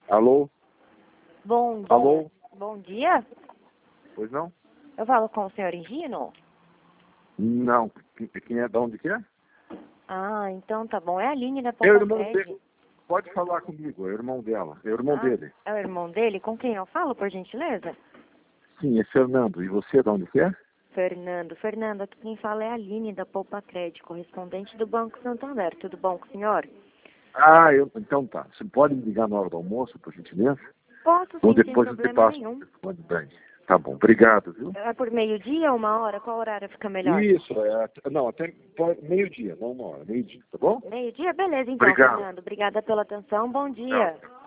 Alô? Bom dia. Alô? Bom dia. Pois não? Eu falo com o senhor Higino? Não. Quem é? De onde que é? Ah, então tá bom. É a Aline da É o irmão Pompacred. dele. Pode falar comigo, é o irmão dela. É o irmão dele. É o irmão dele? Com quem eu falo, por gentileza? Sim, é Fernando. E você de onde que é? Fernando. Fernando, aqui quem fala é a Aline da Pompacred, correspondente do Banco Santander. Tudo bom com o senhor? Então tá. Você pode me ligar na hora do almoço, por gentileza? Posso Ou sim, sem depois eu te problema passo o nenhum. telefone, bem. Tá bom, obrigado, viu? É por meio-dia, 1 hora? Qual horário fica melhor? Isso, não, até meio-dia, não 1 hora, meio-dia, tá bom? Meio-dia? Beleza, então, Obrigado. Fernando. Obrigada pela atenção. Bom dia. Tchau.